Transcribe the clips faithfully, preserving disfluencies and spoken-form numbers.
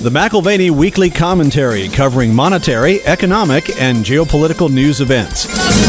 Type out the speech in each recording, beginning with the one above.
The McIlvaney Weekly Commentary, covering monetary, economic, and geopolitical news events.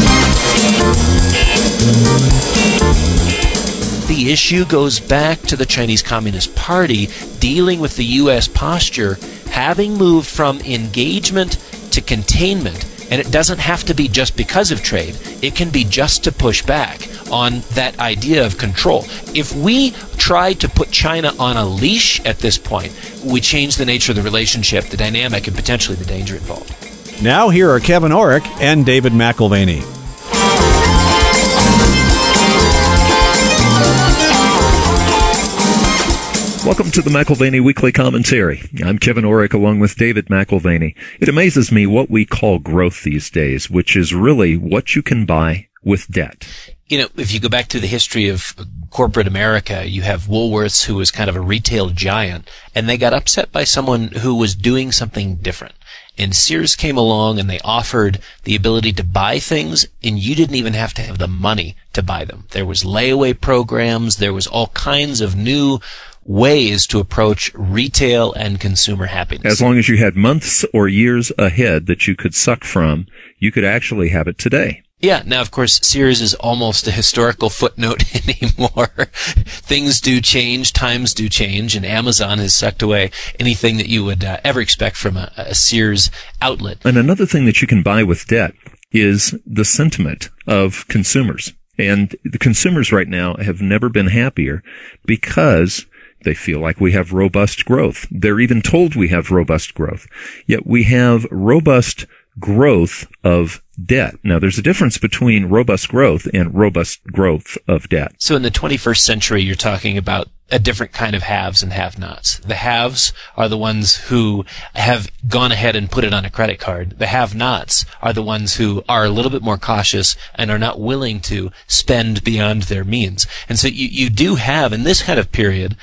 The issue goes back to the Chinese Communist Party dealing with the U S posture, having moved from engagement to containment. And it doesn't have to be just because of trade. It can be just to push back on that idea of control. If we try to put China on a leash at this point, we change the nature of the relationship, the dynamic, and potentially the danger involved. Now here are Kevin Orrick and David McIlvaney. Welcome to the McIlvaney Weekly Commentary. I'm Kevin Orrick along with David McIlvaney. It amazes me what we call growth these days, which is really what you can buy with debt. You know, if you go back to the history of corporate America, you have Woolworths, who was kind of a retail giant, and they got upset by someone who was doing something different. And Sears came along and they offered the ability to buy things, and you didn't even have to have the money to buy them. There was layaway programs, there was all kinds of new ways to approach retail and consumer happiness. As long as you had months or years ahead that you could suck from, you could actually have it today. Yeah. Now, of course, Sears is almost a historical footnote anymore. Things do change, times do change, and Amazon has sucked away anything that you would uh, ever expect from a, a Sears outlet. And another thing that you can buy with debt is the sentiment of consumers. And the consumers right now have never been happier because they feel like we have robust growth. They're even told we have robust growth. Yet we have robust growth of debt. Now, there's a difference between robust growth and robust growth of debt. So in the twenty-first century, you're talking about a different kind of haves and have-nots. The haves are the ones who have gone ahead and put it on a credit card. The have-nots are the ones who are a little bit more cautious and are not willing to spend beyond their means. And so you, you do have, in this kind of period,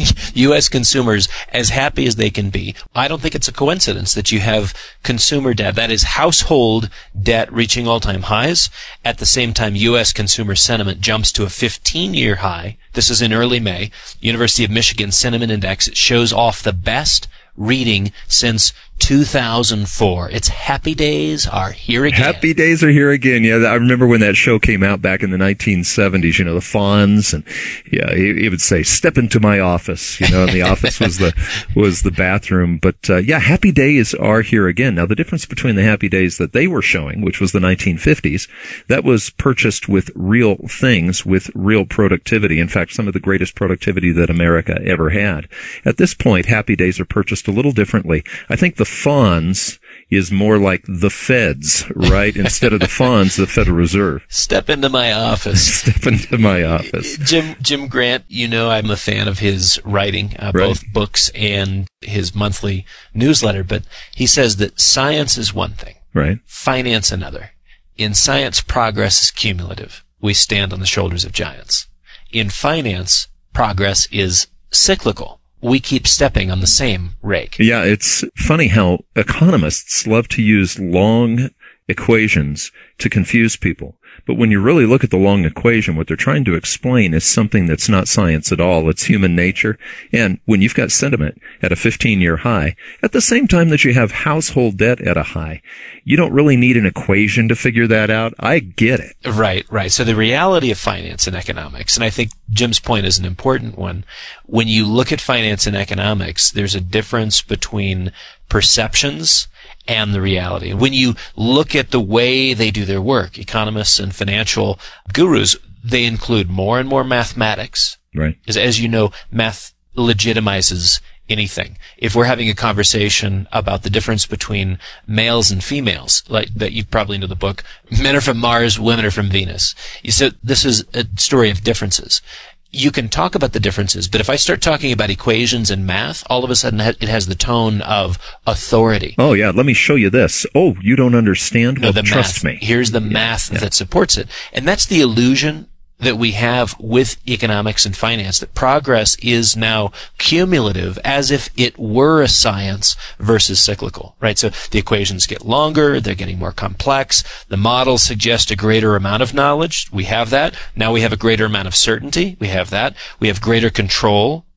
U S consumers as happy as they can be. I don't think it's a coincidence that you have consumer debt, that is household debt, reaching all-time highs. At the same time, U S consumer sentiment jumps to a fifteen-year high. This is in early May. University of Michigan Sentiment Index shows off the best reading since two thousand four. It's happy days are here again. Happy days are here again. Yeah, I remember when that show came out back in the nineteen seventies, you know, the Fonz, and yeah, he, he would say, "Step into my office," you know, and the office was the, was the bathroom. But, uh, yeah, happy days are here again. Now, the difference between the happy days that they were showing, which was the nineteen fifties, that was purchased with real things, with real productivity. In fact, some of the greatest productivity that America ever had. At this point, happy days are purchased a little differently. I think the Fonz is more like the feds, right? Instead of the Fonz, the Federal Reserve. Step into my office. Step into my office. Jim Jim Grant, you know I'm a fan of his writing, uh, right. both books and his monthly newsletter, but he says that science is one thing, right? Finance another. In science, progress is cumulative. We stand on the shoulders of giants. In finance, progress is cyclical. We keep stepping on the same rake. Yeah, it's funny how economists love to use long equations to confuse people. But when you really look at the long equation, what they're trying to explain is something that's not science at all. It's human nature. And when you've got sentiment at a fifteen-year high, at the same time that you have household debt at a high, you don't really need an equation to figure that out. I get it. Right, right. So the reality of finance and economics, and I think Jim's point is an important one. When you look at finance and economics, there's a difference between perceptions and the reality. When you look at the way they do their work, economists and financial gurus, they include more and more mathematics. Right. As, as you know, math legitimizes anything. If we're having a conversation about the difference between males and females, like that you probably know the book, Men Are From Mars, Women Are From Venus. So this is a story of differences. You can talk about the differences, but if I start talking about equations and math, all of a sudden it has the tone of authority. Oh, yeah, let me show you this. Oh, you don't understand? No, well, the trust math. me. Here's the yeah, math yeah. that supports it. And that's the illusion that we have with economics and finance, that progress is now cumulative, as if it were a science versus cyclical, right? So the equations get longer, they're getting more complex, the models suggest a greater amount of knowledge, we have that. Now we have a greater amount of certainty, we have that. We have greater control,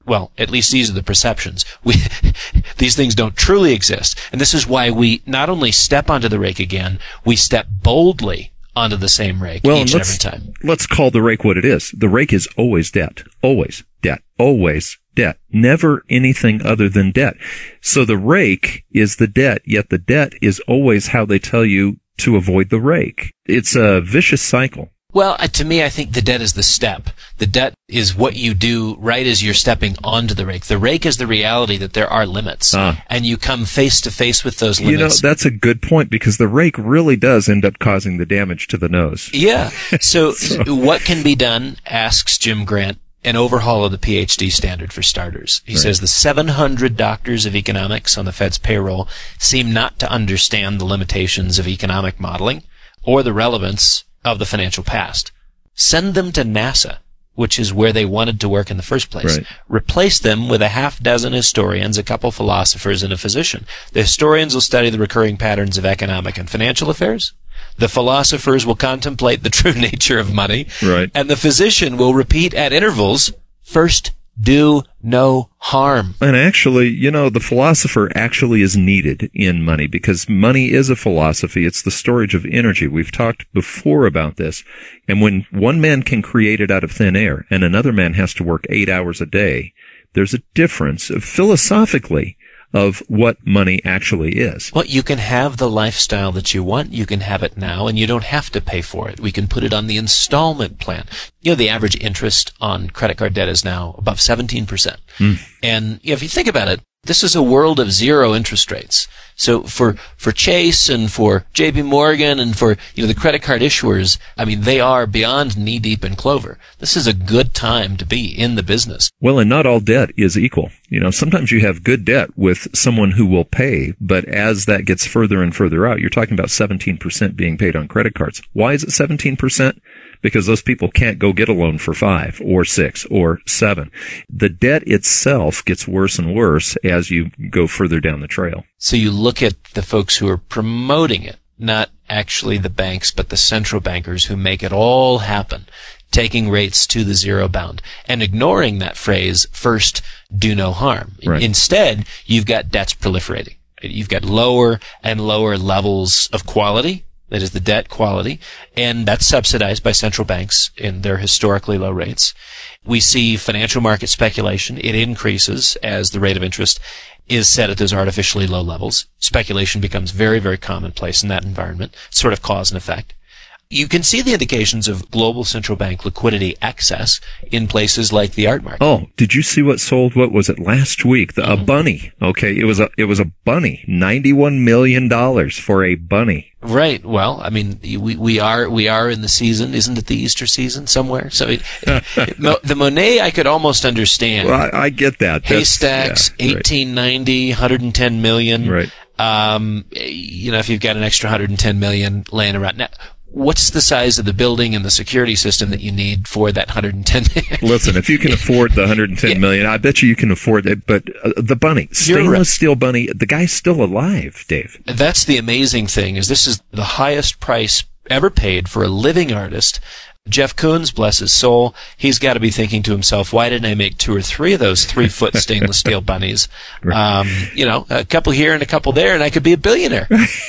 Well, at least these are the perceptions. We, these things don't truly exist. And this is why we not only step onto the rake again, we step boldly onto the same rake well, each and every let's, time. Let's call the rake what it is. The rake is always debt. Always debt. Always debt. Never anything other than debt. So the rake is the debt, yet the debt is always how they tell you to avoid the rake. It's a vicious cycle. Well, uh, to me, I think the debt is the step. The debt is what you do right as you're stepping onto the rake. The rake is the reality that there are limits, ah. and you come face to face with those limits. You know, that's a good point, because the rake really does end up causing the damage to the nose. Yeah. So, so. what can be done, asks Jim Grant, an overhaul of the P H D standard for starters. He right. says the seven hundred doctors of economics on the Fed's payroll seem not to understand the limitations of economic modeling or the relevance of the financial past. Send them to NASA, which is where they wanted to work in the first place. Right. Replace them with a half dozen historians, a couple philosophers, and a physician. The historians will study the recurring patterns of economic and financial affairs. The philosophers will contemplate the true nature of money. Right. And the physician will repeat at intervals, first do no harm. And actually, you know, the philosopher actually is needed in money, because money is a philosophy. It's the storage of energy. We've talked before about this. And when one man can create it out of thin air and another man has to work eight hours a day, there's a difference philosophically of what money actually is. Well, you can have the lifestyle that you want. You can have it now, and you don't have to pay for it. We can put it on the installment plan. You know, the average interest on credit card debt is now above seventeen percent. Mm. And you know, if you think about it, this is a world of zero interest rates. So for, for Chase and for J P Morgan and for, you know, the credit card issuers, I mean, they are beyond knee deep in clover. This is a good time to be in the business. Well, and not all debt is equal. You know, sometimes you have good debt with someone who will pay, but as that gets further and further out, you're talking about seventeen percent being paid on credit cards. Why is it seventeen percent? Because those people can't go get a loan for five or six or seven. The debt itself gets worse and worse as you go further down the trail. So you look at the folks who are promoting it, not actually the banks, but the central bankers who make it all happen, taking rates to the zero bound and ignoring that phrase, first, do no harm. Right. Instead, you've got debts proliferating. You've got lower and lower levels of quality. That is the debt quality, and that's subsidized by central banks in their historically low rates. We see financial market speculation. It increases as the rate of interest is set at those artificially low levels. Speculation becomes very, very commonplace in that environment, sort of cause and effect. You can see the indications of global central bank liquidity excess in places like the art market. Oh, did you see what sold? What was it last week? The, mm-hmm. A bunny. Okay, it was a it was a bunny. Ninety-one million dollars for a bunny. Right. Well, I mean, we we are we are in the season, isn't it? The Easter season somewhere. So it, it, the Monet I could almost understand. Well, I, I get that. Haystacks, yeah, right. eighteen ninety, one hundred ten million. Right. Um, you know, if you've got an extra one hundred ten million laying around now. What's the size of the building and the security system that you need for that one hundred ten million? Listen, if you can afford the one hundred ten yeah. million, I bet you you can afford it. But uh, the bunny, stainless right. steel bunny, the guy's still alive, Dave. That's the amazing thing, is this is the highest price ever paid for a living artist. Jeff Koons, bless his soul, he's got to be thinking to himself, why didn't I make two or three of those three-foot stainless steel bunnies? Right. Um, you know, a couple here and a couple there, and I could be a billionaire.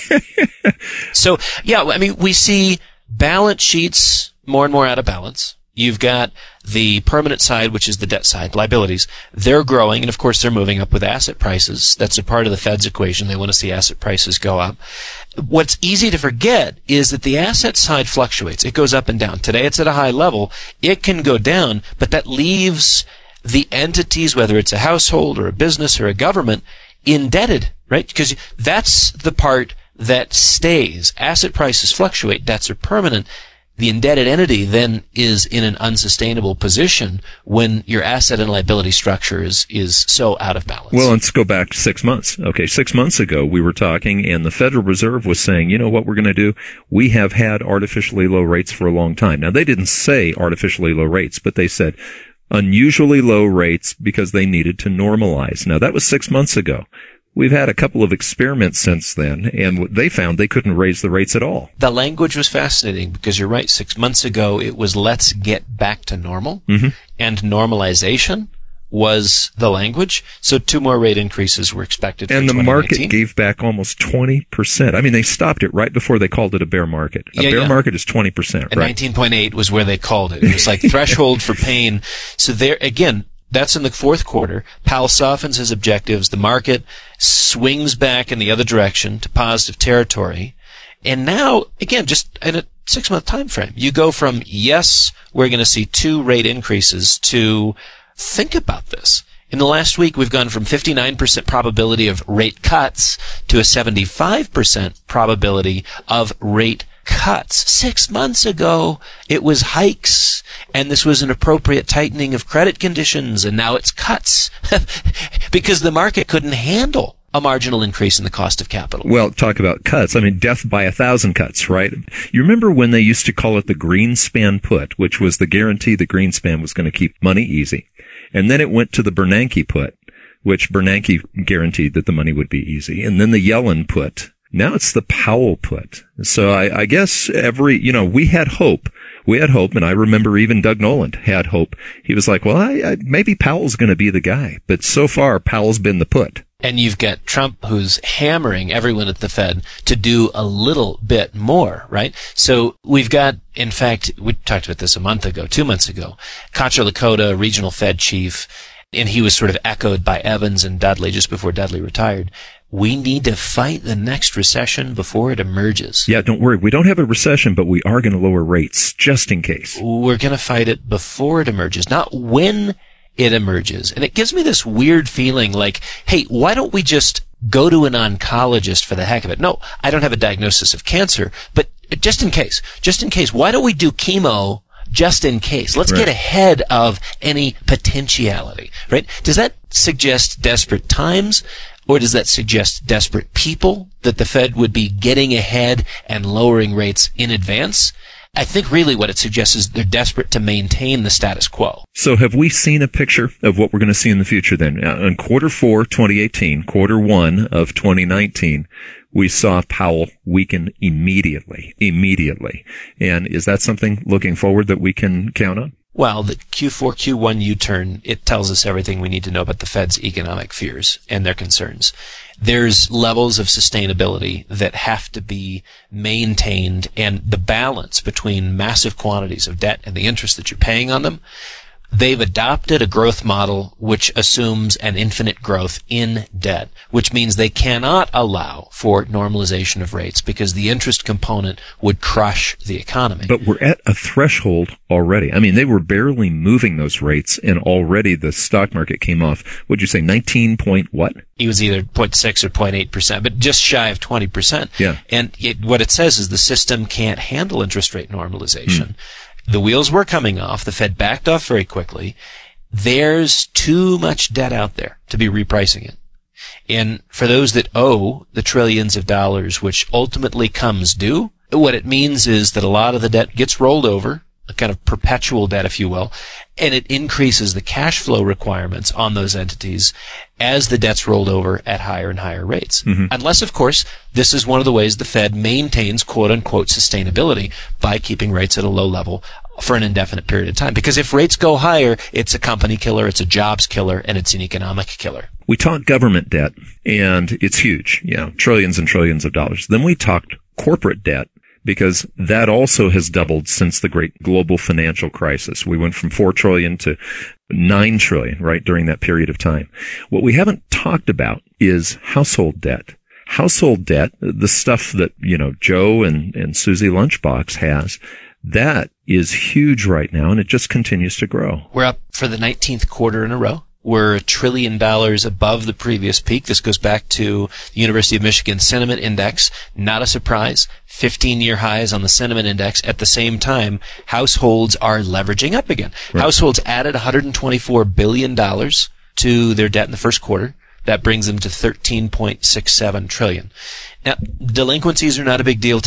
So, yeah, I mean, we see balance sheets more and more out of balance. You've got the permanent side, which is the debt side, liabilities. They're growing, and of course they're moving up with asset prices. That's a part of the Fed's equation. They want to see asset prices go up. What's easy to forget is that the asset side fluctuates. It goes up and down. Today it's at a high level. It can go down, but that leaves the entities, whether it's a household or a business or a government, indebted, right? Because that's the part that stays. Asset prices fluctuate. Debts are permanent. The indebted entity then is in an unsustainable position when your asset and liability structure is, is so out of balance. Well, let's go back six months. Okay, six months ago we were talking and the Federal Reserve was saying, you know what we're going to do? We have had artificially low rates for a long time. Now, they didn't say artificially low rates, but they said unusually low rates because they needed to normalize. Now, that was six months ago. We've had a couple of experiments since then, and they found they couldn't raise the rates at all. The language was fascinating because you're right. Six months ago, it was let's get back to normal. Mm-hmm. And normalization was the language. So two more rate increases were expected for And the twenty nineteen. market gave back almost twenty percent. I mean, they stopped it right before they called it a bear market. A Yeah, bear yeah. market is twenty percent, And right? nineteen point eight was where they called it. It was like threshold for pain. So there, again, that's in the fourth quarter. Powell softens his objectives. The market swings back in the other direction to positive territory. And now, again, just in a six-month time frame, you go from, yes, we're going to see two rate increases to think about this. In the last week, we've gone from fifty-nine percent probability of rate cuts to a seventy-five percent probability of rate cuts. Six months ago, it was hikes, and this was an appropriate tightening of credit conditions, and now it's cuts because the market couldn't handle a marginal increase in the cost of capital. Well, talk about cuts. I mean, death by a thousand cuts, right? You remember when they used to call it the Greenspan put, which was the guarantee that Greenspan was going to keep money easy. And then it went to the Bernanke put, which Bernanke guaranteed that the money would be easy. And then the Yellen put. Now it's the Powell put. So I, I guess every, you know, we had hope. We had hope, and I remember even Doug Noland had hope. He was like, well, I, I, maybe Powell's going to be the guy. But so far, Powell's been the put. And you've got Trump who's hammering everyone at the Fed to do a little bit more, right? So we've got, in fact, we talked about this a month ago, two months ago, Contra Lakota, regional Fed chief, and he was sort of echoed by Evans and Dudley just before Dudley retired. We need to fight the next recession before it emerges. Yeah, don't worry. We don't have a recession, but we are going to lower rates just in case. We're going to fight it before it emerges, not when it emerges. And it gives me this weird feeling like, hey, why don't we just go to an oncologist for the heck of it? No, I don't have a diagnosis of cancer, but just in case, just in case, why don't we do chemo just in case? Let's Right. get ahead of any potentiality, right? Does that suggest desperate times? Or does that suggest desperate people, that the Fed would be getting ahead and lowering rates in advance? I think really what it suggests is they're desperate to maintain the status quo. So have we seen a picture of what we're going to see in the future then? Uh, in quarter four, twenty eighteen, quarter one of twenty nineteen, we saw Powell weaken immediately, immediately. And is that something looking forward that we can count on? Well, the Q four, Q one U-turn, it tells us everything we need to know about the Fed's economic fears and their concerns. There's levels of sustainability that have to be maintained, and the balance between massive quantities of debt and the interest that you're paying on them. They've adopted a growth model which assumes an infinite growth in debt, which means they cannot allow for normalization of rates because the interest component would crush the economy. But we're at a threshold already. I mean, they were barely moving those rates, and already the stock market came off. What'd you say, nineteen point what? It was either zero point six or zero point eight percent, but just shy of twenty percent. Yeah. And it, what it says is the system can't handle interest rate normalization. Mm. The wheels were coming off. The Fed backed off very quickly. There's too much debt out there to be repricing it. And for those that owe the trillions of dollars, which ultimately comes due, what it means is that a lot of the debt gets rolled over, a kind of perpetual debt, if you will, and it increases the cash flow requirements on those entities as the debt's rolled over at higher and higher rates. Mm-hmm. Unless, of course, this is one of the ways the Fed maintains quote-unquote sustainability by keeping rates at a low level for an indefinite period of time. Because if rates go higher, it's a company killer, it's a jobs killer, and it's an economic killer. We talked government debt, and it's huge, you know, trillions and trillions of dollars. Then we talked corporate debt, because that also has doubled since the great global financial crisis. We went from four trillion to nine trillion, right, during that period of time. What we haven't talked about is household debt. Household debt, the stuff that, you know, Joe and, and Susie Lunchbox has, that is huge right now, and it just continues to grow. We're up for the nineteenth quarter in a row. We're a trillion dollars above the previous peak. This goes back to the University of Michigan Sentiment Index. Not a surprise. fifteen-year highs on the Sentiment Index. At the same time, households are leveraging up again. Right. Households added one hundred twenty-four billion dollars to their debt in the first quarter. That brings them to thirteen point six seven trillion dollars. Now, delinquencies are not a big deal today.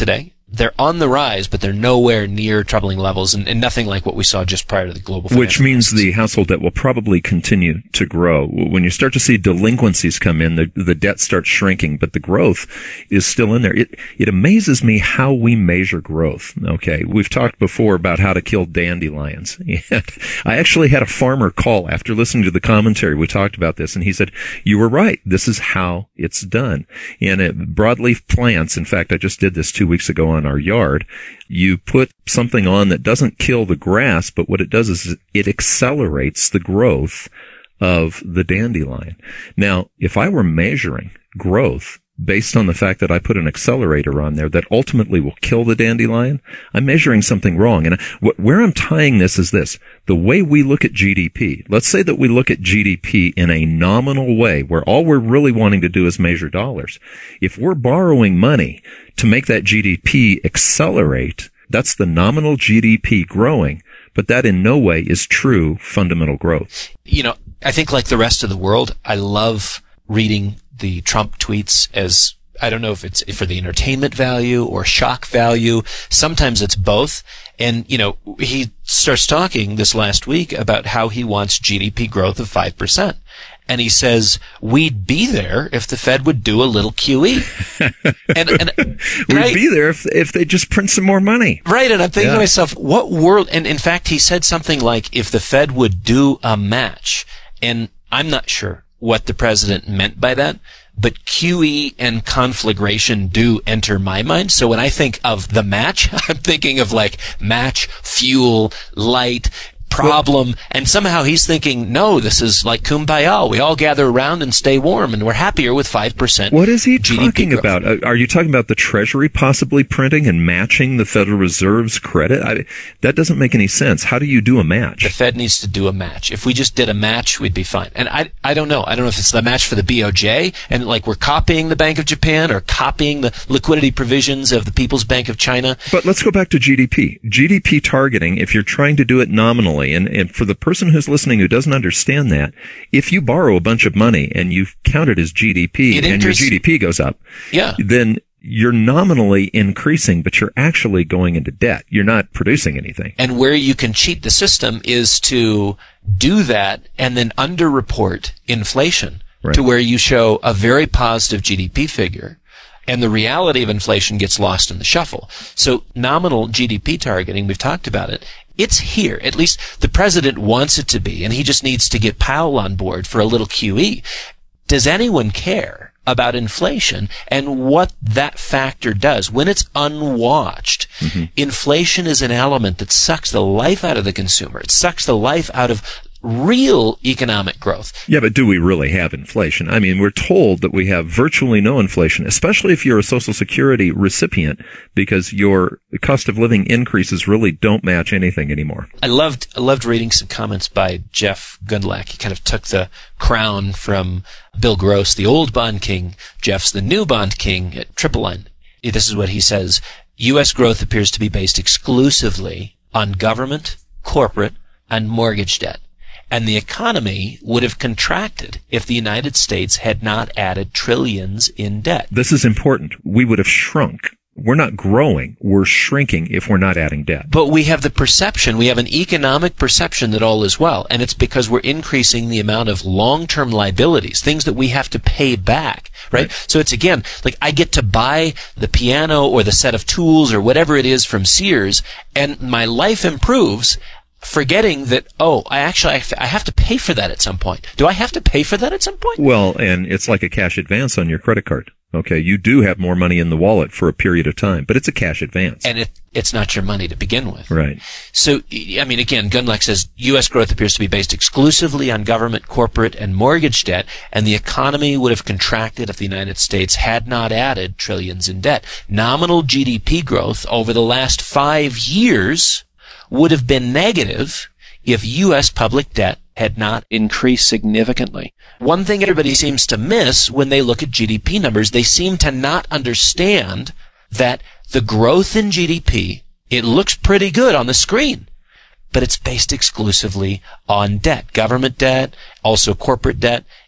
they're on the rise, but they're nowhere near troubling levels, and, and nothing like what we saw just prior to the global financial Which means crisis. the household debt will probably continue to grow. When you start to see delinquencies come in, the, the debt starts shrinking, but the growth is still in there. It, it amazes me how we measure growth. Okay. We've talked before about how to kill dandelions. And I actually had a farmer call after listening to the commentary. We talked about this, and he said, you were right. This is how it's done. And it, broadleaf plants, in fact, I just did this two weeks ago on our yard. You put something on that doesn't kill the grass, but what it does is it accelerates the growth of the dandelion. Now, if I were measuring growth based on the fact that I put an accelerator on there that ultimately will kill the dandelion, I'm measuring something wrong. And wh- where I'm tying this is this. The way we look at G D P, let's say that we look at G D P in a nominal way where all we're really wanting to do is measure dollars. If we're borrowing money to make that G D P accelerate, that's the nominal G D P growing, but that in no way is true fundamental growth. You know, I think like the rest of the world, I love reading the Trump tweets as, I don't know if it's for the entertainment value or shock value. Sometimes it's both. And, you know, he starts talking this last week about how he wants G D P growth of five percent. And he says, we'd be there if the Fed would do a little Q E. and, and, and We'd I, be there if, if they just print some more money. Right. And I'm thinking Yeah. to myself, what world? And in fact, he said something like, if the Fed would do a match. And I'm not sure what the president meant by that, but Q E and conflagration do enter my mind. So when I think of the match, I'm thinking of like match, fuel, light, problem, and somehow he's thinking, no, this is like kumbaya. We all gather around and stay warm, and we're happier with five percent. What is he G D P talking growth. about? Uh, Are you talking about the Treasury possibly printing and matching the Federal Reserve's credit? I, that doesn't make any sense. How do you do a The match? Fed needs to do a match. If we just did a match, we'd be fine. And I, I don't know. I don't know if it's the match for the B O J, and like we're copying the Bank of Japan or copying the liquidity provisions of the People's Bank of China. But let's go back to G D P. G D P targeting, if you're trying to do it nominally, and, and for the person who's listening who doesn't understand that, if you borrow a bunch of money and you count it as G D P It and your enters- G D P goes up, Yeah. then you're nominally increasing, but you're actually going into debt. You're not producing anything. And where you can cheat the system is to do that and then underreport inflation Right. to where you show a very positive G D P figure, and the reality of inflation gets lost in the shuffle. So nominal G D P targeting, we've talked about it, it's here. At least the president wants it to be, and he just needs to get Powell on board for a little Q E. Does anyone care about inflation and what that factor does? When it's unwatched, mm-hmm. inflation is an element that sucks the life out of the consumer. It sucks the life out of real economic growth. Yeah, but do we really have inflation? I mean, we're told that we have virtually no inflation, especially if you're a Social Security recipient, because your cost of living increases really don't match anything anymore. I loved I loved reading some comments by Jeff Gundlach. He kind of took the crown from Bill Gross, the old bond king. Jeff's the new bond king at Triple Line. This is what he says. U S growth appears to be based exclusively on government, corporate, and mortgage debt. And the economy would have contracted if the United States had not added trillions in debt. This is important. We would have shrunk. We're not growing. We're shrinking if we're not adding debt. But we have the perception, we have an economic perception that all is well. And it's because we're increasing the amount of long-term liabilities, things that we have to pay back, right? right? So it's again, like I get to buy the piano or the set of tools or whatever it is from Sears, and my life improves, forgetting that, oh, I actually, I have to pay for that at some point. Do I have to pay for that at some point? Well, and it's like a cash advance on your credit card. Okay, you do have more money in the wallet for a period of time, but it's a cash advance. And it, it's not your money to begin with. Right. So, I mean, again, Gundlach says U S growth appears to be based exclusively on government, corporate, and mortgage debt, and the economy would have contracted if the United States had not added trillions in debt. Nominal G D P growth over the last five years would have been negative if U S public debt had not increased significantly. One thing everybody seems to miss when they look at G D P numbers, they seem to not understand that the growth in G D P, it looks pretty good on the screen, but it's based exclusively on debt, government debt, also corporate debt,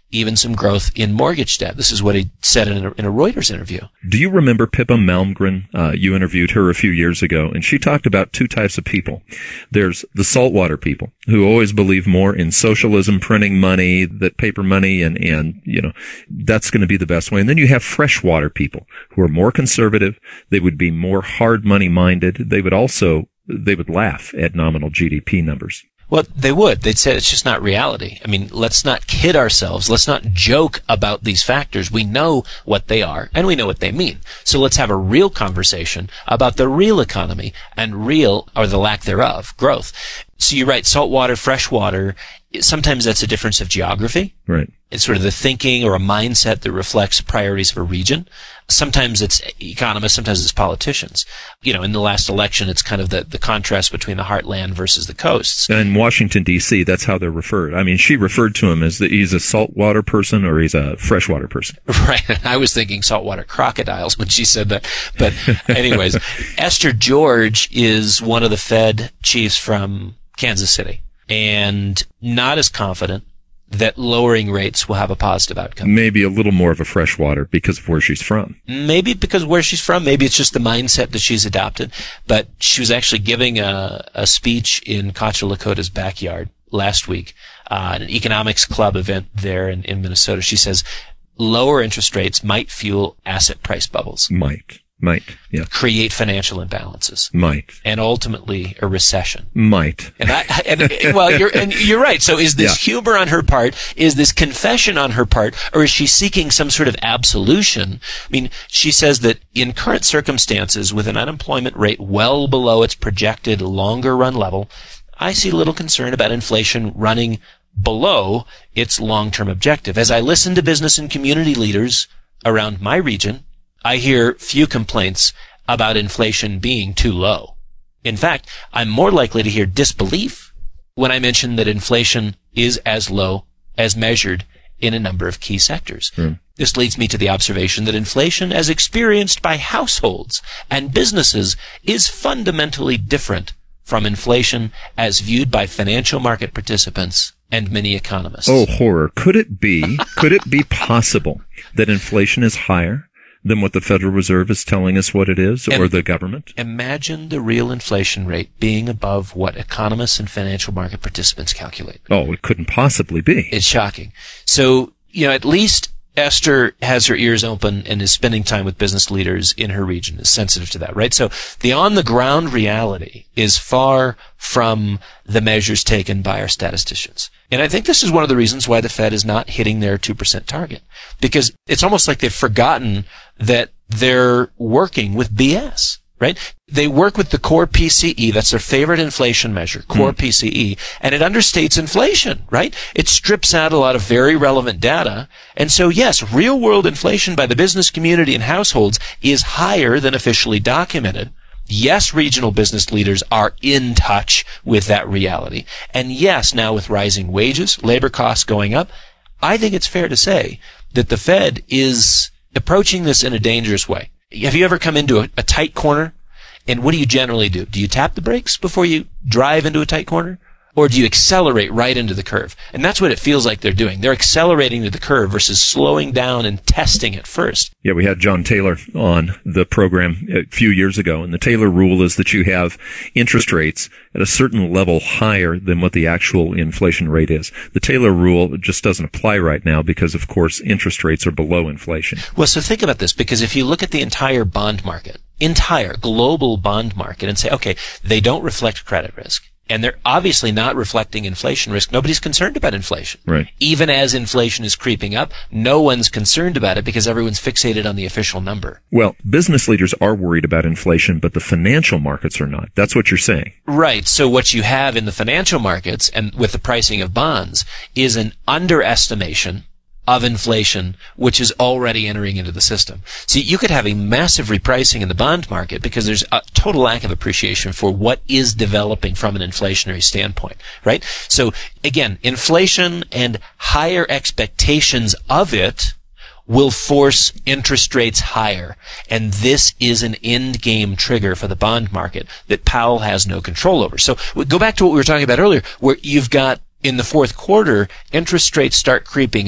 even some growth in mortgage debt. This is what he said in a, in a Reuters interview. Do you remember Pippa Malmgren? Uh, you interviewed her a few years ago, and she talked about two types of people. There's the saltwater people who always believe more in socialism, printing money, that paper money, and, and, you know, that's going to be the best way. And then you have freshwater people who are more conservative. They would be more hard money minded. They would also, they would laugh at nominal G D P numbers. Well, they would. They'd say it's just not reality. I mean, let's not kid ourselves. Let's not joke about these factors. We know what they are, and we know what they mean. So let's have a real conversation about the real economy and real, or the lack thereof, growth. So you're right, saltwater, freshwater, sometimes that's a difference of geography. Right. It's sort of the thinking or a mindset that reflects priorities of a region. Sometimes it's economists, sometimes it's politicians. You know, in the last election, it's kind of the, the contrast between the heartland versus the coasts. And in Washington, D C, that's how they're referred. I mean, she referred to him as that he's a saltwater person or he's a freshwater person. Right. I was thinking saltwater crocodiles when she said that. But anyways, Esther George is one of the Fed chiefs from Kansas City, and not as confident that lowering rates will have a positive outcome. Maybe a little more of a freshwater because of where she's from. Maybe because of where she's from. Maybe it's just the mindset that she's adopted. But she was actually giving a, a speech in Concha Lakota's backyard last week, uh, an economics club event there in, in Minnesota. She says lower interest rates might fuel asset price bubbles. Might. Might, yeah. Create financial imbalances. Might. And ultimately a recession. Might. And I, and, well, you're, and you're right. So is this yeah. humor on her part? Is this confession on her part? Or is she seeking some sort of absolution? I mean, she says that in current circumstances, with an unemployment rate well below its projected longer run level, I see little concern about inflation running below its long-term objective. As I listen to business and community leaders around my region, I hear few complaints about inflation being too low. In fact, I'm more likely to hear disbelief when I mention that inflation is as low as measured in a number of key sectors. Mm. This leads me to the observation that inflation as experienced by households and businesses is fundamentally different from inflation as viewed by financial market participants and many economists. Oh, horror. Could it be, could it be possible that inflation is higher than what the Federal Reserve is telling us what it is, or the government? Imagine the real inflation rate being above what economists and financial market participants calculate. Oh, it couldn't possibly be. It's shocking. So, you know, at least Esther has her ears open and is spending time with business leaders in her region, is sensitive to that, right? So the on-the-ground reality is far from the measures taken by our statisticians. And I think this is one of the reasons why the Fed is not hitting their two percent target. Because it's almost like they've forgotten that they're working with B S, right? They work with the core P C E, that's their favorite inflation measure, core mm. P C E, and it understates inflation, right? It strips out a lot of very relevant data. And so, yes, real-world inflation by the business community and households is higher than officially documented. Yes, regional business leaders are in touch with that reality. And yes, now with rising wages, labor costs going up, I think it's fair to say that the Fed is approaching this in a dangerous way. Have you ever come into a, a tight corner? And what do you generally do? Do you tap the brakes before you drive into a tight corner? Or do you accelerate right into the curve? And that's what it feels like they're doing. They're accelerating to the curve versus slowing down and testing it first. Yeah, we had John Taylor on the program a few years ago, and the Taylor rule is that you have interest rates at a certain level higher than what the actual inflation rate is. The Taylor rule just doesn't apply right now because, of course, interest rates are below inflation. Well, so think about this, because if you look at the entire bond market, entire global bond market, and say, okay, they don't reflect credit risk, and they're obviously not reflecting inflation risk. Nobody's concerned about inflation. Right. Even as inflation is creeping up, no one's concerned about it because everyone's fixated on the official number. Well, business leaders are worried about inflation, but the financial markets are not. That's what you're saying. Right. So what you have in the financial markets and with the pricing of bonds is an underestimation of inflation, which is already entering into the system. See, you could have a massive repricing in the bond market because there's a total lack of appreciation for what is developing from an inflationary standpoint, right? So again, inflation and higher expectations of it will force interest rates higher. And this is an end game trigger for the bond market that Powell has no control over. So we go back to what we were talking about earlier, where you've got in the fourth quarter, interest rates start creeping up.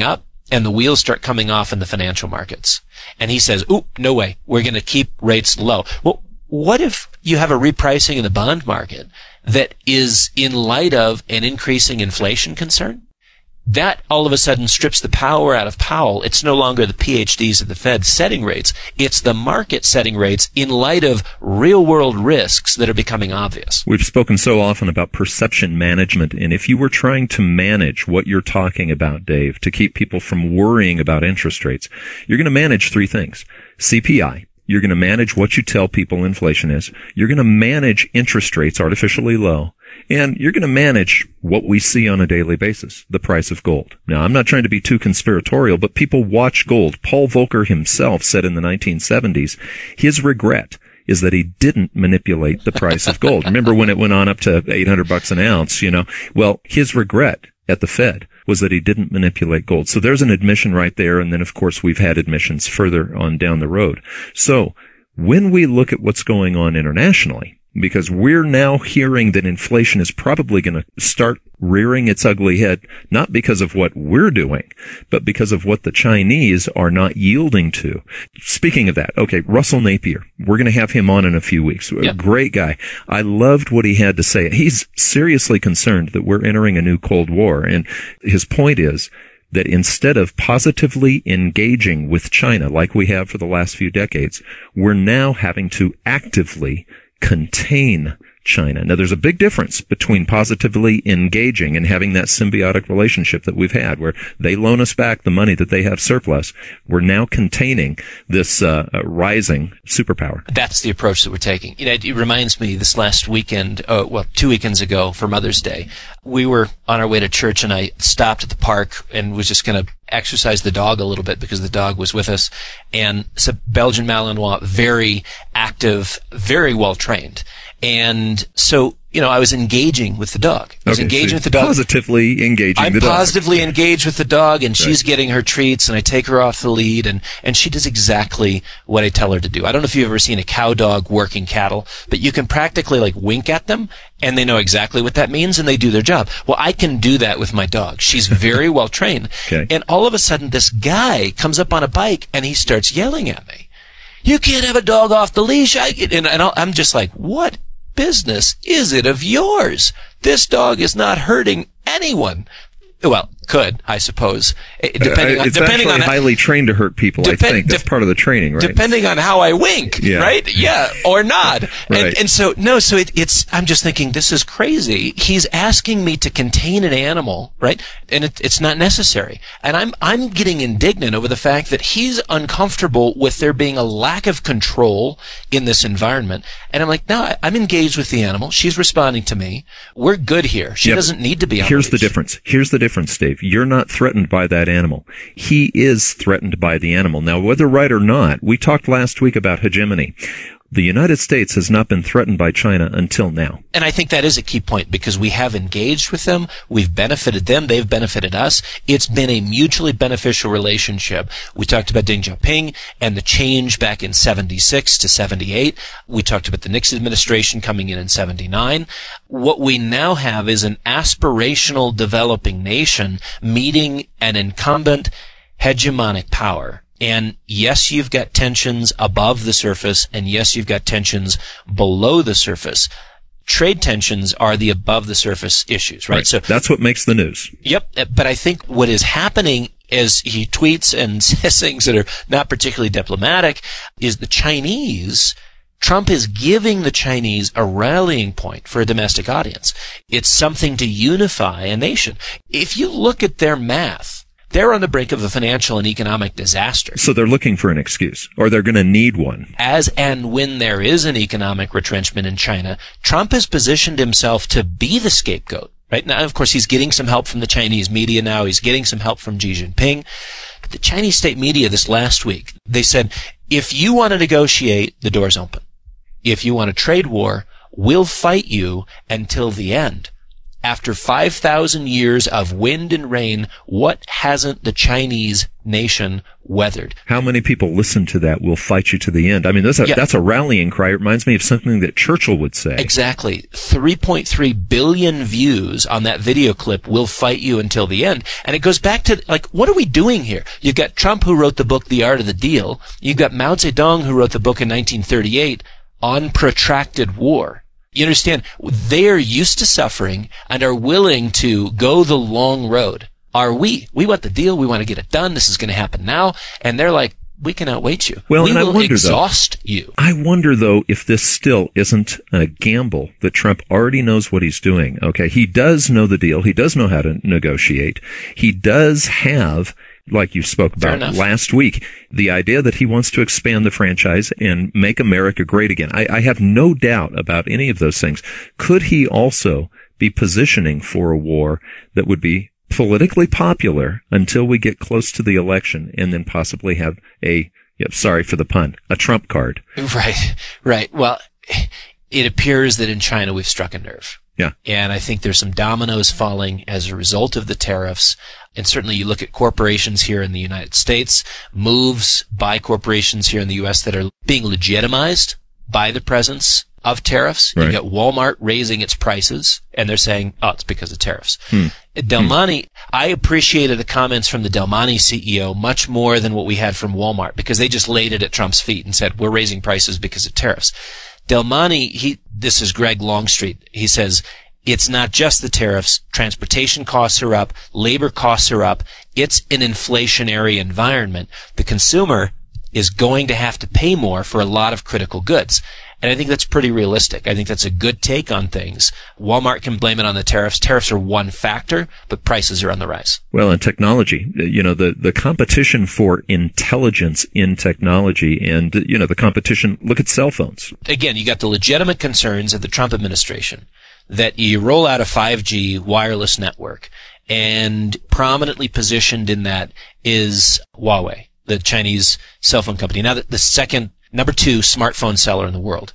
and the wheels start coming off in the financial markets. And he says, "Ooh, no way. We're going to keep rates low." Well, what if you have a repricing in the bond market that is in light of an increasing inflation concern? That all of a sudden strips the power out of Powell. It's no longer the P H Ds of the Fed setting rates. It's the market setting rates in light of real world risks that are becoming obvious. We've spoken so often about perception management. And if you were trying to manage what you're talking about, Dave, to keep people from worrying about interest rates, you're going to manage three things. C P I. You're going to manage what you tell people inflation is. You're going to manage interest rates artificially low. And you're going to manage what we see on a daily basis, the price of gold. Now, I'm not trying to be too conspiratorial, but people watch gold. Paul Volcker himself said in the nineteen seventies, his regret is that he didn't manipulate the price of gold. Remember when it went on up to eight hundred bucks an ounce, you know? Well, his regret at the Fed was that he didn't manipulate gold. So there's an admission right there. And then, of course, we've had admissions further on down the road. So when we look at what's going on internationally, because we're now hearing that inflation is probably going to start rearing its ugly head, not because of what we're doing, but because of what the Chinese are not yielding to. Speaking of that, okay, Russell Napier, we're going to have him on in a few weeks. Yep. A great guy. I loved what he had to say. He's seriously concerned that we're entering a new Cold War. And his point is that instead of positively engaging with China like we have for the last few decades, we're now having to actively contain China. Now, there's a big difference between positively engaging and having that symbiotic relationship that we've had, where they loan us back the money that they have surplus. We're now containing this uh, uh, rising superpower. That's the approach that we're taking. You know, it, it reminds me this last weekend, uh, well, two weekends ago for Mother's Day, we were on our way to church, and I stopped at the park and was just going to exercise the dog a little bit because the dog was with us. And it's a Belgian Malinois, very active, very well trained. And so, you know, I was engaging with the dog. I was okay, engaging so with the dog. Positively engaging I'm the dog. I'm positively engaged with the dog, and right. she's getting her treats, and I take her off the lead, and, and she does exactly what I tell her to do. I don't know if you've ever seen a cow dog working cattle, but you can practically like wink at them, and they know exactly what that means, and they do their job. Well, I can do that with my dog. She's very well trained. Okay. And all of a sudden, this guy comes up on a bike, and he starts yelling at me. You can't have a dog off the leash. I, and, and I'm just like, what business is it of yours? This dog is not hurting anyone. Well, could, I suppose. Depending uh, on, it's depending actually on highly trained to hurt people, Dep- I think. That's de- part of the training, right? Depending on how I wink, yeah. right? Yeah, or not. Right. And, and so, no, so it, it's, I'm just thinking, this is crazy. He's asking me to contain an animal, right? And it, it's not necessary. And I'm, I'm getting indignant over the fact that he's uncomfortable with there being a lack of control in this environment. And I'm like, no, I, I'm engaged with the animal. She's responding to me. We're good here. She yep. doesn't need to be on Here's the the leash. difference. Here's the difference, Dave. You're not threatened by that animal. He is threatened by the animal. Now, whether right or not, we talked last week about hegemony. The United States has not been threatened by China until now. And I think that is a key point because we have engaged with them. We've benefited them. They've benefited us. It's been a mutually beneficial relationship. We talked about Deng Xiaoping and the change back in seventy-six to seventy-eight. We talked about the Nixon administration coming in in seventy-nine. What we now have is an aspirational developing nation meeting an incumbent hegemonic power. And yes, you've got tensions above the surface, and yes, you've got tensions below the surface. Trade tensions are the above the surface issues, right? right. So that's what makes the news. Yep. But I think what is happening as he tweets and says things that are not particularly diplomatic is the Chinese, Trump is giving the Chinese a rallying point for a domestic audience. It's something to unify a nation. If you look at their math, they're on the brink of a financial and economic disaster. So they're looking for an excuse, or they're going to need one. As and when there is an economic retrenchment in China, Trump has positioned himself to be the scapegoat. Right now, of course, he's getting some help from the Chinese media now. He's getting some help from Xi Jinping. But the Chinese state media this last week, they said, if you want to negotiate, the door's open. If you want a trade war, we'll fight you until the end. After five thousand years of wind and rain, what hasn't the Chinese nation weathered? How many people listen to that will fight you to the end? I mean, that's a, yeah. that's a rallying cry. It reminds me of something that Churchill would say. Exactly. three point three billion views on that video clip will fight you until the end. And it goes back to, like, what are we doing here? You've got Trump, who wrote the book, The Art of the Deal. You've got Mao Zedong, who wrote the book in nineteen thirty-eight, On Protracted War. You understand? They are used to suffering and are willing to go the long road. Are we? We want the deal. We want to get it done. This is going to happen now. And they're like, we can outwait you. Well, we and will I wonder, exhaust though, you. I wonder, though, if this still isn't a gamble that Trump already knows what he's doing. Okay, he does know the deal. He does know how to negotiate. He does have, like you spoke about last week, the idea that he wants to expand the franchise and make America great again. I, I have no doubt about any of those things. Could he also be positioning for a war that would be politically popular until we get close to the election, and then possibly have a, yep, sorry for the pun, a Trump card? Right, right. Well, it appears that in China we've struck a nerve. Yeah. And I think there's some dominoes falling as a result of the tariffs. And certainly you look at corporations here in the United States, moves by corporations here in the U S that are being legitimized by the presence of tariffs. Right. You got Walmart raising its prices, and they're saying, oh, it's because of tariffs. Hmm. Del Monte, I appreciated the comments from the Del Monte C E O much more than what we had from Walmart, because they just laid it at Trump's feet and said, we're raising prices because of tariffs. Del Monte, he, this is Greg Longstreet. He says, it's not just the tariffs. Transportation costs are up. Labor costs are up. It's an inflationary environment. The consumer is going to have to pay more for a lot of critical goods. And I think that's pretty realistic. I think that's a good take on things. Walmart can blame it on the tariffs. Tariffs are one factor, but prices are on the rise. Well, and technology, you know, the, the competition for intelligence in technology and, you know, the competition, look at cell phones. Again, you got the legitimate concerns of the Trump administration that you roll out a five G wireless network, and prominently positioned in that is Huawei, the Chinese cell phone company. Now, the, the second Number two smartphone seller in the world.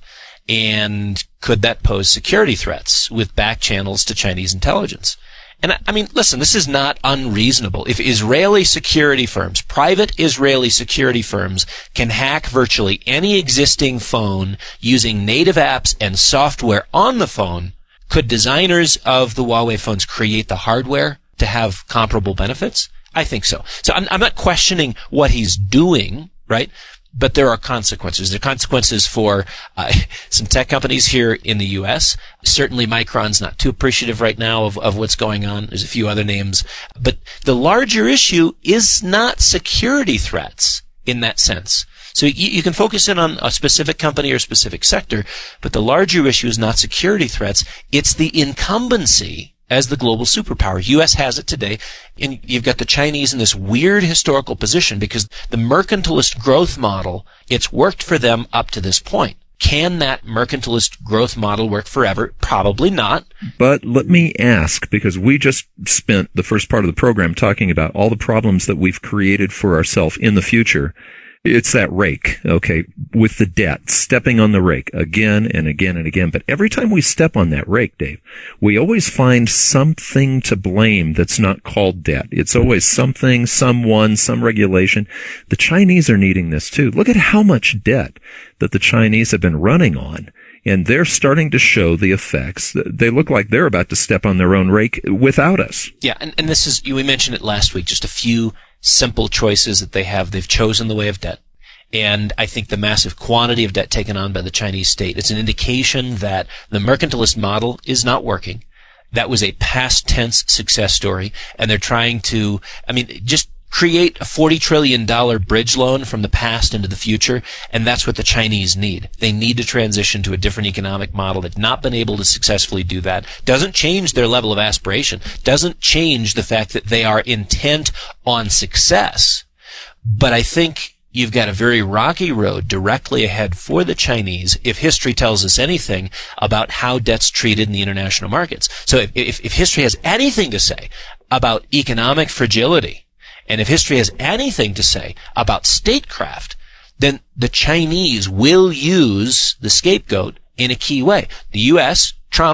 And could that pose security threats with back channels to Chinese intelligence? And I, I mean, listen, this is not unreasonable. If Israeli security firms, private Israeli security firms, can hack virtually any existing phone using native apps and software on the phone, could designers of the Huawei phones create the hardware to have comparable benefits? I think so. So I'm, I'm not questioning what he's doing, right? But there are consequences. There are consequences for uh, some tech companies here in the U S. Certainly Micron's not too appreciative right now of, of what's going on. There's a few other names. But the larger issue is not security threats in that sense. So you, you can focus in on a specific company or a specific sector, but the larger issue is not security threats. It's the incumbency as the global superpower. U S has it today, and you've got the Chinese in this weird historical position because the mercantilist growth model, it's worked for them up to this point. Can that mercantilist growth model work forever? Probably not. But let me ask, because we just spent the first part of the program talking about all the problems that we've created for ourselves in the future. It's that rake, okay, with the debt, stepping on the rake again and again and again. But every time we step on that rake, Dave, we always find something to blame that's not called debt. It's always something, someone, some regulation. The Chinese are needing this too. Look at how much debt that the Chinese have been running on. And they're starting to show the effects. They look like they're about to step on their own rake without us. Yeah, and, and this is, we mentioned it last week, just a few simple choices that they have. They've chosen the way of debt. And I think the massive quantity of debt taken on by the Chinese state, it's an indication that the mercantilist model is not working. That was a past tense success story. And they're trying to, I mean, just create a forty trillion dollars bridge loan from the past into the future, and that's what the Chinese need. They need to transition to a different economic model. They've not been able to successfully do that. Doesn't change their level of aspiration. Doesn't change the fact that they are intent on success. But I think you've got a very rocky road directly ahead for the Chinese if history tells us anything about how debt's treated in the international markets. So if, if, if history has anything to say about economic fragility, and if history has anything to say about statecraft, then the Chinese will use the scapegoat in a key way. The U S, Trump,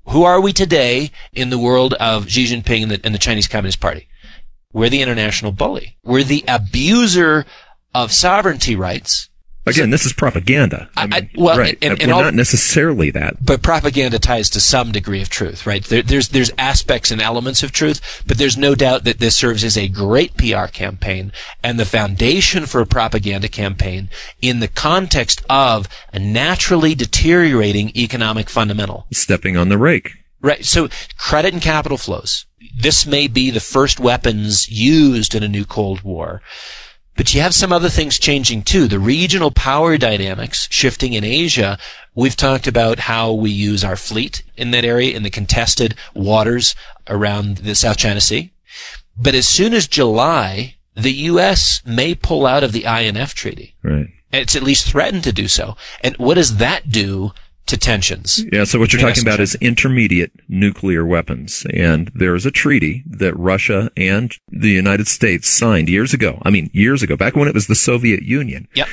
Who are we today in the world of Xi Jinping and the, and the Chinese Communist Party? We're the international bully. We're the abuser of sovereignty rights. Again, this is propaganda. I mean, I, well, right. and, and We're all, not necessarily that. But propaganda ties to some degree of truth, right? There, there's there's aspects and elements of truth, but there's no doubt that this serves as a great P R campaign and the foundation for a propaganda campaign in the context of a naturally deteriorating economic fundamental. Stepping on the rake. Right. So credit and capital flows. This may be the first weapons used in a new Cold War. But you have some other things changing too. The regional power dynamics shifting in Asia. We've talked about how we use our fleet in that area in the contested waters around the South China Sea. But as soon as July, the U S may pull out of the I N F treaty. Right. It's at least threatened to do so. And what does that do to tensions? Yeah, so what you're talking about China? is intermediate nuclear weapons. And there is a treaty that Russia and the United States signed years ago. I mean, years ago, back when it was the Soviet Union. Yep.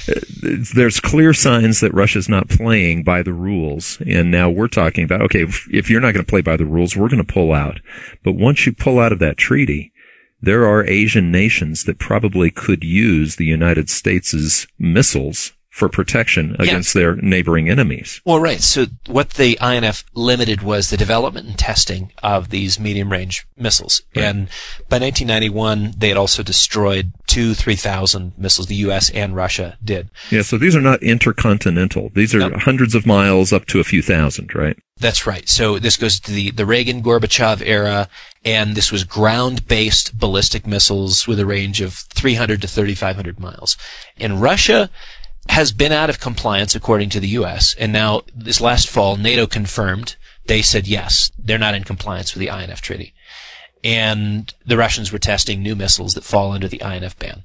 There's clear signs that Russia's not playing by the rules. And now we're talking about, okay, if, if you're not going to play by the rules, we're going to pull out. But once you pull out of that treaty, there are Asian nations that probably could use the United States' missiles for protection against yeah. their neighboring enemies. Well, right. So what the I N F limited was the development and testing of these medium-range missiles. Right. And by nineteen ninety-one, they had also destroyed two, three thousand missiles. The U S and Russia did. Yeah, so these are not intercontinental. These are nope. hundreds of miles up to a few thousand, right? That's right. So this goes to the, the Reagan-Gorbachev era, and this was ground-based ballistic missiles with a range of three hundred to thirty-five hundred miles. And Russia has been out of compliance according to the U S, and now this last fall NATO confirmed, they said yes, they're not in compliance with the I N F treaty. And the Russians were testing new missiles that fall under the I N F ban.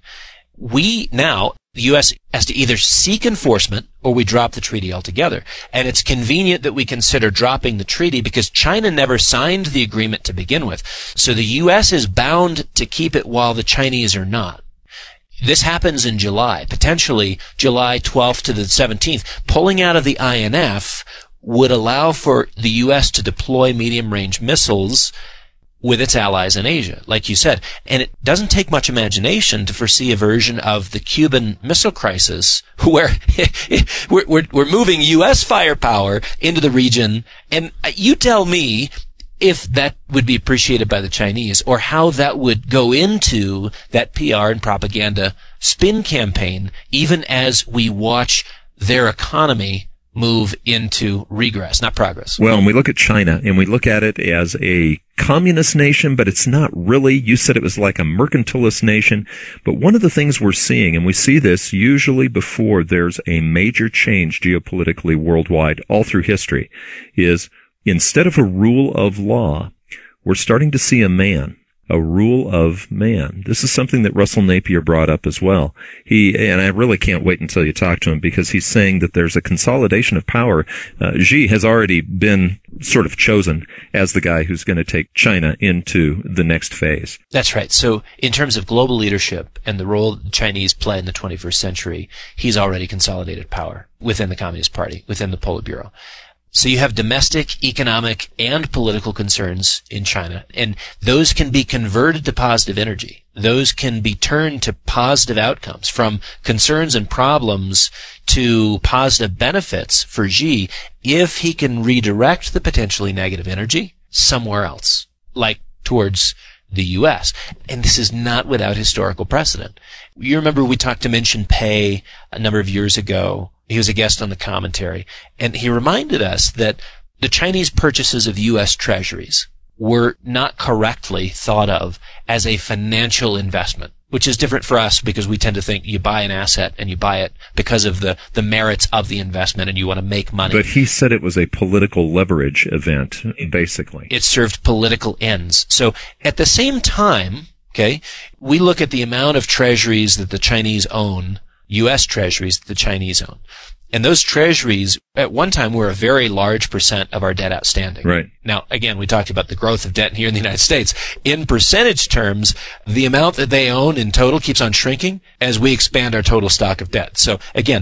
We now, the U S has to either seek enforcement or we drop the treaty altogether. And it's convenient that we consider dropping the treaty because China never signed the agreement to begin with. So the U S is bound to keep it while the Chinese are not. This happens in July, potentially July twelfth to the seventeenth. Pulling out of the I N F would allow for the U S to deploy medium-range missiles with its allies in Asia, like you said. And it doesn't take much imagination to foresee a version of the Cuban Missile Crisis where we're, we're, we're moving U S firepower into the region. And you tell me if that would be appreciated by the Chinese, or how that would go into that P R and propaganda spin campaign, even as we watch their economy move into regress, not progress. Well, and we look at China, and we look at it as a communist nation, but it's not really. You said it was like a mercantilist nation. But one of the things we're seeing, and we see this usually before there's a major change geopolitically worldwide all through history, is instead of a rule of law, we're starting to see a man, a rule of man. This is something that Russell Napier brought up as well. He, and I really can't wait until you talk to him because he's saying that there's a consolidation of power. Uh, Xi has already been sort of chosen as the guy who's going to take China into the next phase. That's right. So in terms of global leadership and the role the Chinese play in the twenty-first century, he's already consolidated power within the Communist Party, within the Politburo. So you have domestic, economic, and political concerns in China, and those can be converted to positive energy. Those can be turned to positive outcomes, from concerns and problems to positive benefits for Xi if he can redirect the potentially negative energy somewhere else, like towards the U S. And this is not without historical precedent. You remember we talked to Min Shin Pei a number of years ago. He was a guest on the commentary, and he reminded us that the Chinese purchases of U S treasuries were not correctly thought of as a financial investment, which is different for us because we tend to think you buy an asset and you buy it because of the, the merits of the investment and you want to make money. But he said it was a political leverage event, basically. It served political ends. So at the same time, okay, we look at the amount of treasuries that the Chinese own, U S treasuries that the Chinese own. And those treasuries, at one time, were a very large percent of our debt outstanding. Right. Now, again, we talked about the growth of debt here in the United States. In percentage terms, the amount that they own in total keeps on shrinking as we expand our total stock of debt. So, again,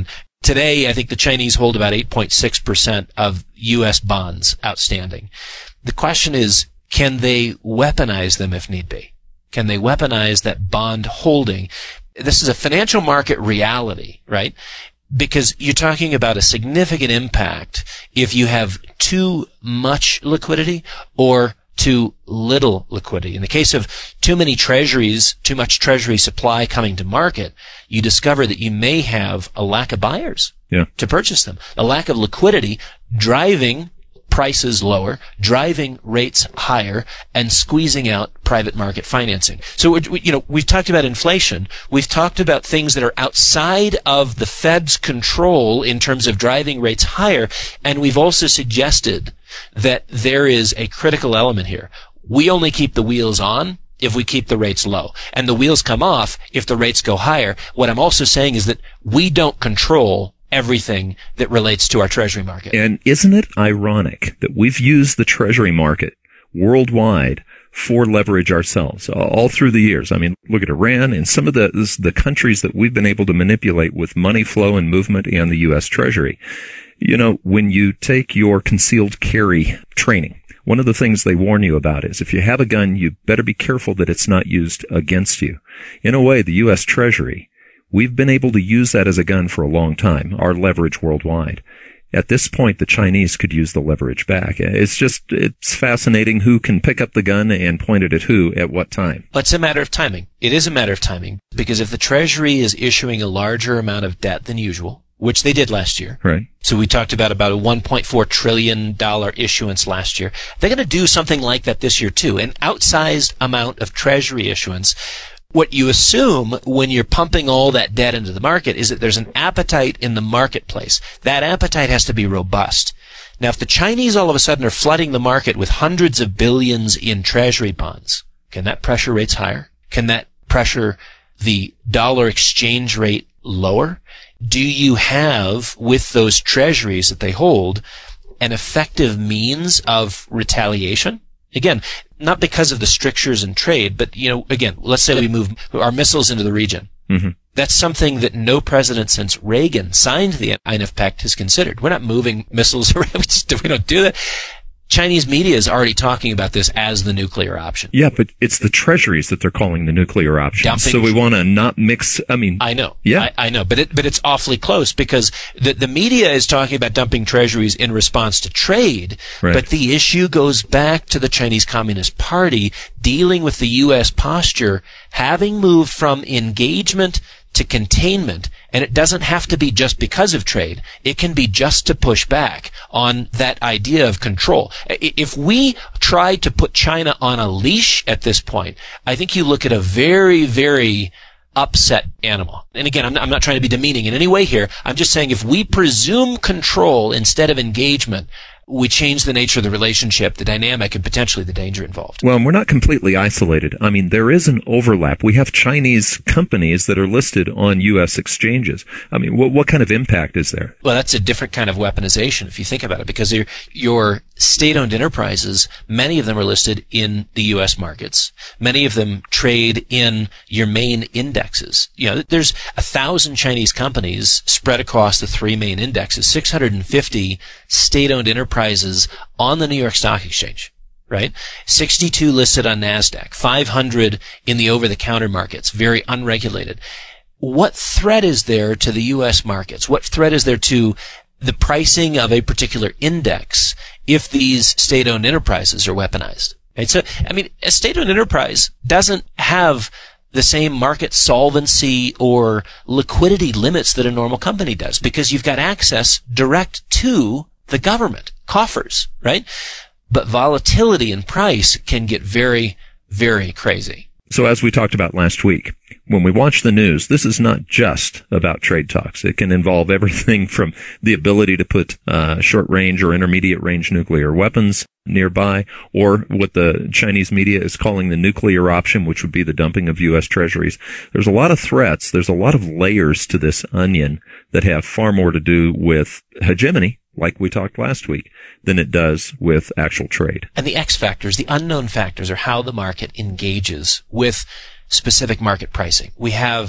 Today, I think the Chinese hold about eight point six percent of U S bonds outstanding. The question is, can they weaponize them if need be? Can they weaponize that bond holding? This is a financial market reality, right? Because you're talking about a significant impact if you have too much liquidity or too little liquidity. In the case of too many treasuries, too much treasury supply coming to market, you discover that you may have a lack of buyers yeah. to purchase them, a lack of liquidity driving prices lower, driving rates higher, and squeezing out private market financing. So, we, you know, we've talked about inflation. We've talked about things that are outside of the Fed's control in terms of driving rates higher, and we've also suggested that there is a critical element here. We only keep the wheels on if we keep the rates low, and the wheels come off if the rates go higher. What I'm also saying is that we don't control everything that relates to our treasury market. And isn't it ironic that we've used the treasury market worldwide for leverage ourselves all through the years? I mean, look at Iran and some of the the countries that we've been able to manipulate with money flow and movement and the U S Treasury. You know, when you take your concealed carry training, one of the things they warn you about is if you have a gun, you better be careful that it's not used against you. In a way, the U S Treasury, we've been able to use that as a gun for a long time, our leverage worldwide. At this point, the Chinese could use the leverage back. It's just, it's fascinating who can pick up the gun and point it at who at what time. But it's a matter of timing. It is a matter of timing, because if the Treasury is issuing a larger amount of debt than usual, which they did last year. Right. So we talked about about a one point four trillion dollars issuance last year. They're going to do something like that this year too, an outsized amount of Treasury issuance. What you assume when you're pumping all that debt into the market is that there's an appetite in the marketplace. That appetite has to be robust. Now, if the Chinese all of a sudden are flooding the market with hundreds of billions in Treasury bonds, can that pressure rates higher? Can that pressure the dollar exchange rate lower? Do you have, with those treasuries that they hold, an effective means of retaliation? Again, not because of the strictures in trade, but, you know, again, let's say we move our missiles into the region. Mm-hmm. That's something that no president since Reagan signed the I N F Pact has considered. We're not moving missiles around. We, just, we don't do that. Chinese media is already talking about this as the nuclear option. Yeah, but it's the treasuries that they're calling the nuclear option. Dumping. So we want to not mix, I mean. I know. Yeah. I, I know. But it, but it's awfully close because the, the media is talking about dumping treasuries in response to trade. Right. But the issue goes back to the Chinese Communist Party dealing with the U S posture, having moved from engagement to containment, and it doesn't have to be just because of trade. It can be just to push back on that idea of control. If we try to put China on a leash at this point, I think you look at a very, very upset animal. And again, I'm not, I'm not trying to be demeaning in any way here. I'm just saying if we presume control instead of engagement, we change the nature of the relationship, the dynamic, and potentially the danger involved. Well, we're not completely isolated. I mean, there is an overlap. We have Chinese companies that are listed on U S exchanges. I mean, what, what kind of impact is there? Well, that's a different kind of weaponization if you think about it, because your, your state-owned enterprises, many of them are listed in the U S markets. Many of them trade in your main indexes. You know, there's a thousand Chinese companies spread across the three main indexes, six hundred fifty state-owned enterprises on the New York Stock Exchange, right? sixty-two listed on NASDAQ, five hundred in the over-the-counter markets, very unregulated. What threat is there to the U S markets? What threat is there to the pricing of a particular index if these state-owned enterprises are weaponized? Right? So, I mean, a state-owned enterprise doesn't have the same market solvency or liquidity limits that a normal company does because you've got access direct to the government coffers, right? But volatility in price can get very, very crazy. So as we talked about last week, when we watch the news, this is not just about trade talks. It can involve everything from the ability to put uh, short-range or intermediate-range nuclear weapons nearby, or what the Chinese media is calling the nuclear option, which would be the dumping of U S treasuries. There's a lot of threats. There's a lot of layers to this onion that have far more to do with hegemony, like we talked last week, than it does with actual trade. And the X factors, the unknown factors, are how the market engages with specific market pricing. We have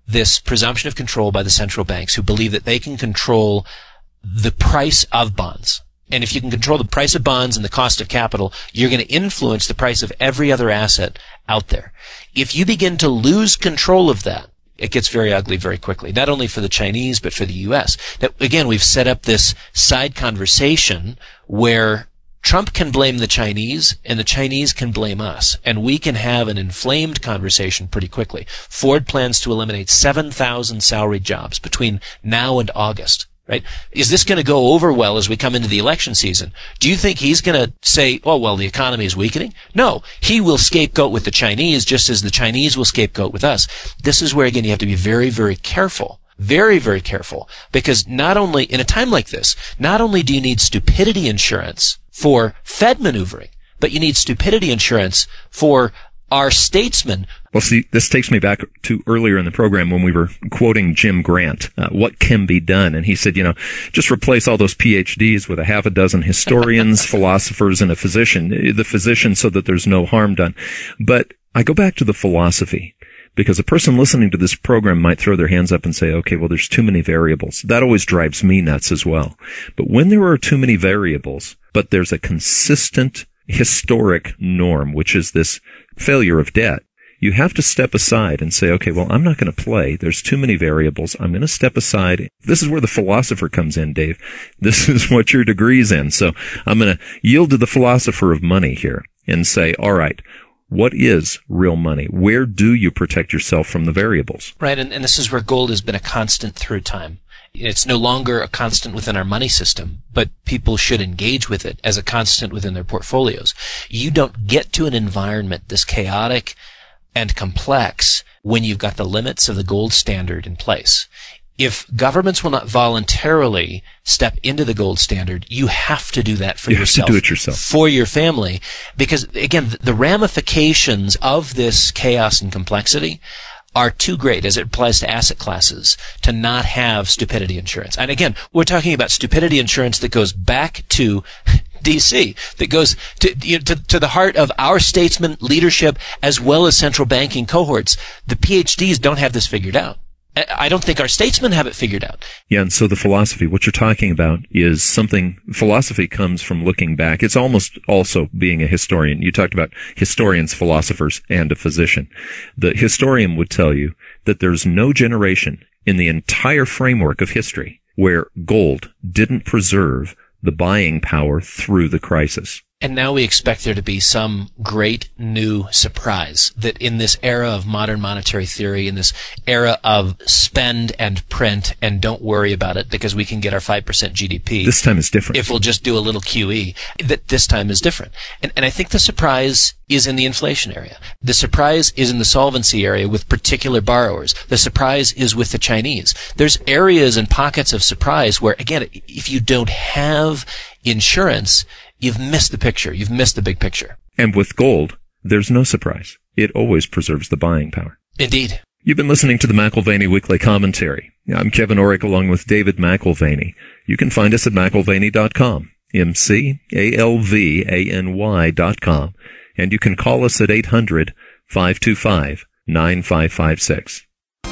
this presumption of control by the central banks who believe that they can control the price of bonds. And if you can control the price of bonds and the cost of capital, you're going to influence the price of every other asset out there. If you begin to lose control of that, it gets very ugly very quickly, not only for the Chinese, but for the U S. Now, again, we've set up this side conversation where Trump can blame the Chinese and the Chinese can blame us, and we can have an inflamed conversation pretty quickly. Ford plans to eliminate seven thousand salaried jobs between now and August. Right? Is this going to go over well as we come into the election season? Do you think he's going to say, oh, well, the economy is weakening? No. He will scapegoat with the Chinese just as the Chinese will scapegoat with us. This is where, again, you have to be very, very careful. Very, very careful. Because not only, in a time like this, not only do you need stupidity insurance for Fed maneuvering, but you need stupidity insurance for our statesmen. Well, see, this takes me back to earlier in the program when we were quoting Jim Grant, uh, what can be done? And he said, you know, just replace all those P H Ds with a half a dozen historians, philosophers, and a physician, the physician so that there's no harm done. But I go back to the philosophy, because a person listening to this program might throw their hands up and say, okay, well, there's too many variables. That always drives me nuts as well. But when there are too many variables, but there's a consistent historic norm, which is this failure of debt, you have to step aside and say, okay, well, I'm not going to play. There's too many variables. I'm going to step aside. This is where the philosopher comes in, Dave. This is what your degree's in. So I'm going to yield to the philosopher of money here and say, all right, what is real money? Where do you protect yourself from the variables? Right, and, and this is where gold has been a constant through time. It's no longer a constant within our money system, but people should engage with it as a constant within their portfolios. You don't get to an environment this chaotic and complex when you've got the limits of the gold standard in place. If governments will not voluntarily step into the gold standard, you have to do that for you yourself. You have to do it yourself. For your family. Because, again, the ramifications of this chaos and complexity are too great as it applies to asset classes to not have stupidity insurance. And again, we're talking about stupidity insurance that goes back to D C, that goes to, you know, to, to the heart of our statesman leadership as well as central banking cohorts. The P H Ds don't have this figured out. I don't think our statesmen have it figured out. Yeah, and so the philosophy, what you're talking about is something, philosophy comes from looking back. It's almost also being a historian. You talked about historians, philosophers, and a physician. The historian would tell you that there's no generation in the entire framework of history where gold didn't preserve the buying power through the crisis. And now we expect there to be some great new surprise that in this era of modern monetary theory, in this era of spend and print and don't worry about it because we can get our five percent G D P. This time is different. If we'll just do a little Q E, that this time is different. And, and I think the surprise is in the inflation area. The surprise is in the solvency area with particular borrowers. The surprise is with the Chinese. There's areas and pockets of surprise where, again, if you don't have insurance, you've missed the picture. You've missed the big picture. And with gold, there's no surprise. It always preserves the buying power. Indeed. You've been listening to the McIlvaney Weekly Commentary. I'm Kevin Orrick along with David McIlvaney. You can find us at McIlvaney dot com, M C A L V A N Y dot com. And you can call us at eight hundred, five two five, nine five five six.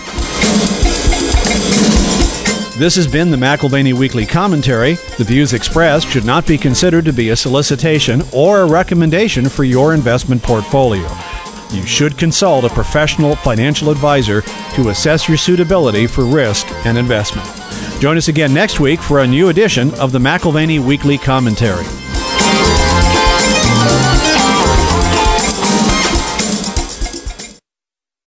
This has been the McIlvaney Weekly Commentary. The views expressed should not be considered to be a solicitation or a recommendation for your investment portfolio. You should consult a professional financial advisor to assess your suitability for risk and investment. Join us again next week for a new edition of the McIlvaney Weekly Commentary.